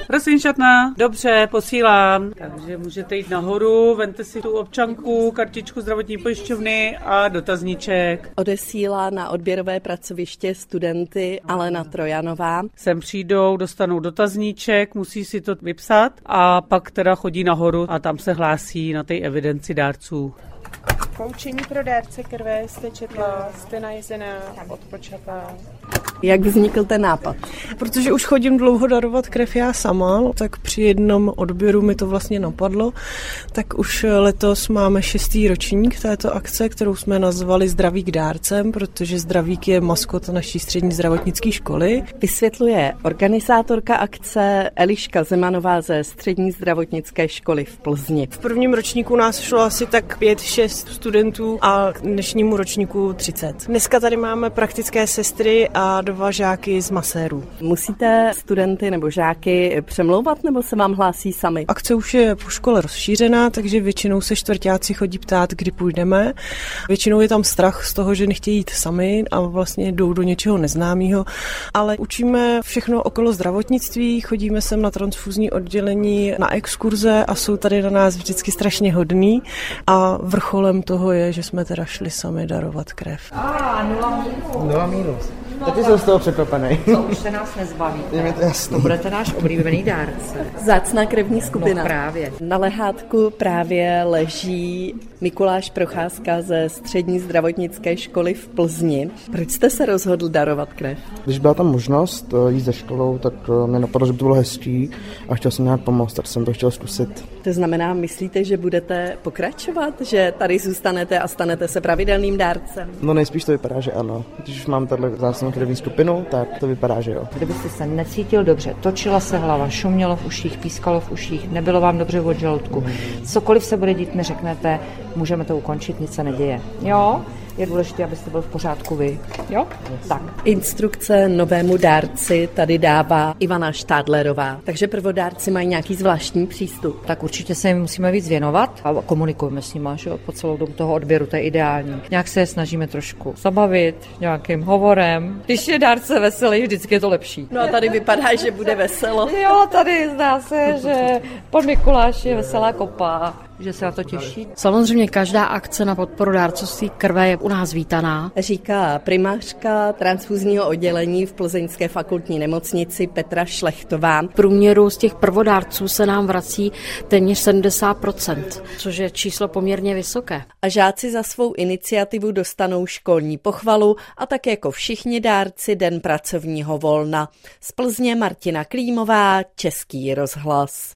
Prosím, šatna. Dobře, posílám. Takže můžete jít nahoru, vemte si tu občanku, kartičku zdravotní pojišťovny a dotazníček. Odesílá na odběrové pracoviště studenty Alena Trojanová. Sem přijdou, dostanou dotazníček, musí si to vypsat a pak teda chodí nahoru a tam se hlásí na té evidenci dárců. Poučení pro dárce krve jste četla, jste najezená, odpočatá. Jak vznikl ten nápad? Protože už chodím dlouho darovat krev já sama, tak při jednom odběru mi to vlastně napadlo. Tak už letos máme 6. ročník této akce, kterou jsme nazvali Zdravík dárcem, protože Zdravík je maskot naší střední zdravotnické školy. Vysvětluje organizátorka akce Eliška Zemanová ze střední zdravotnické školy v Plzni. V prvním ročníku nás šlo asi tak 5-6 studentů a k dnešnímu ročníku 30. Dneska tady máme praktické sestry a 2 žáky z masérů. Musíte studenty nebo žáky přemlouvat, nebo se vám hlásí sami? Akce už je po škole rozšířená, takže většinou se čtvrťáci chodí ptát, kdy půjdeme. Většinou je tam strach z toho, že nechtějí jít sami a vlastně jdou do něčeho neznámého, ale učíme všechno okolo zdravotnictví, chodíme sem na transfuzní oddělení, na exkurze a jsou tady na nás vždycky strašně hodní a vrcholem toho je, že jsme teda šli sami darovat krev. 0 minus. Taky jsem z toho překvapený. To už se nás nezbaví. Je mi to jasný. To budete náš oblíbený dárce. Vzácná krevní skupina. No právě. Na lehátku právě leží Mikuláš Procházka ze střední zdravotnické školy v Plzni. Proč jste se rozhodl darovat krev? Když byla tam možnost jít ze školou, tak mě napadlo, že by to bylo hezčí a chtěl jsem nějak pomoct, tak jsem to chtěl zkusit. To znamená, myslíte, že budete pokračovat, že tady zůstanete a stanete se pravidelným dárcem? No nejspíš to vypadá, že ano. Když už mám tato vzácnou krevní skupinu, tak to vypadá, že jo. Kdybyste se necítil dobře, točila se hlava, šumělo v uších, pískalo v uších, nebylo vám dobře od žaludku, cokoliv se bude dít, mi řeknete, můžeme to ukončit, nic se neděje. Jo? Je důležité, abyste byl v pořádku vy. Jo? Tak. Instrukce novému dárci tady dává Ivana Štádlerová. Takže prvodárci mají nějaký zvláštní přístup. Tak určitě se jim musíme víc věnovat a komunikujeme s nima, že? Po celou dobu toho odběru, to je ideální. Nějak se je snažíme trošku zabavit nějakým hovorem. Když je dárce veselý, vždycky je to lepší. No a tady vypadá, že bude veselo. Jo, tady zdá se, že pan Mikuláš je veselá kopa, že se na to těší. Samozřejmě každá akce na podporu dárcovství krve je u nás vítaná. Říká primářka transfuzního oddělení v plzeňské fakultní nemocnici Petra Šlechtová. V průměru z těch prvodárců se nám vrací téměř 70%, což je číslo poměrně vysoké. A žáci za svou iniciativu dostanou školní pochvalu a tak jako všichni dárci den pracovního volna. Z Plzně Martina Klímová, Český rozhlas.